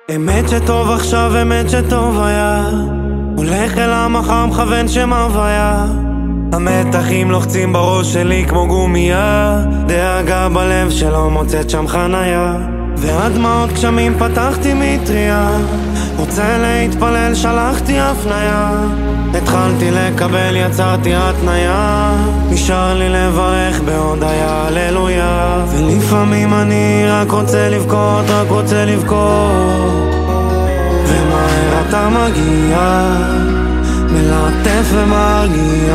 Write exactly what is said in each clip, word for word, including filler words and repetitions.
אמת שטוב עכשיו, אמת שטוב היה, הולך אל המחר מכוון שם הוויה. המתחים לוחצים בראש שלי כמו גומיה, דאגה בלב שלא מוצאת שם חניה, והדמעות גשמים פתחתי מטריה, רוצה להתפלל שלחתי הפניה, התחלתי לקבל יצרתי התניה, נשאר לי לברך בהודיה הללויה. ולפעמים אני רק רוצה לבכות, רק רוצה לבכות, ומהר אתה מגיע מלטף ומרגיע.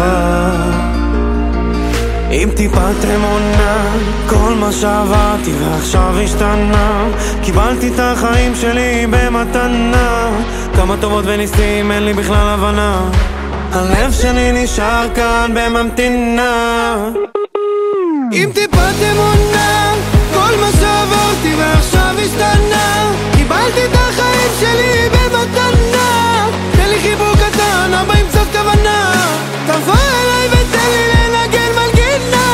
עם טיפת אמונה כל מה שעברתי ועכשיו השתנה, קיבלתי את החיים שלי במתנה, כמה טובות וניסים אין לי בכלל הבנה, הלב שלי נשאר כאן בממתינה. עם טיפת אמונה כל מה שעברתי ועכשיו השתנה, קיבלתי את החיים שלי במתנה, תן לי חיבוק קטן אבא עם קצת כוונה, תבוא אליי ותן לי לנגן מנגינה.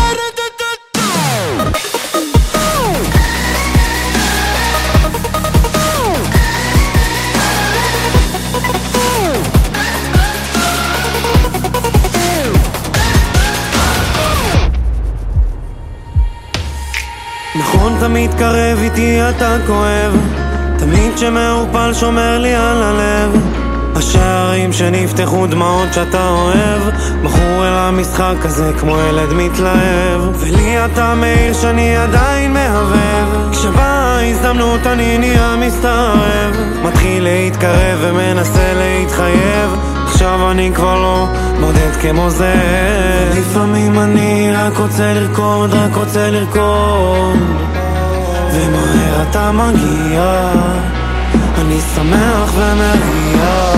נכון תמיד קרב איתי אתה כואב, תמיד שמעופל שומר לי על הלב, השערים שנפתחו דמעות שאתה אוהב, בחור אל המשחק הזה כמו ילד מתלהב, ולי אתה מאיר שאני עדיין מהבב, כשבאה ההזדמנות אני נהיה מסתרב, מתחיל להתקרב ומנסה להתחייב, עכשיו אני כבר לא מודד כמו זה. לפעמים אני רק רוצה לרקוד, רק רוצה לרקוד, ומהר אתה מגיע, אני שמח ומריע.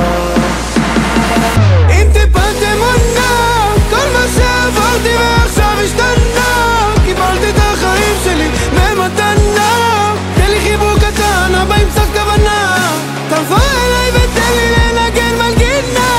עם טיפת אמונה כל מה שעברתי ועכשיו השתנה, קיבלתי את החיים שלי במתנה, תן לי חיבוק קטן אבא עם קצת כוונה, תבוא אליי ותן לי לנגן מנגינה.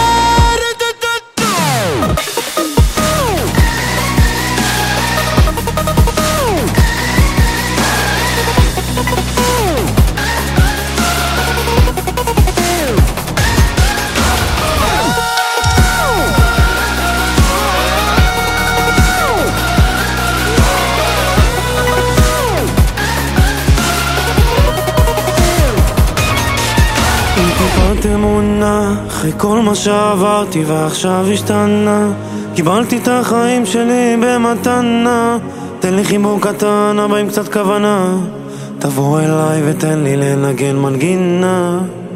טיפת אמונה אחרי כל מה שעברתי ועכשיו השתנה, קיבלתי את החיים שלי במתנה, תן לי חיבוק קטן אבא עם קצת כוונה, תבוא אליי ותן לי לנגן מנגינה.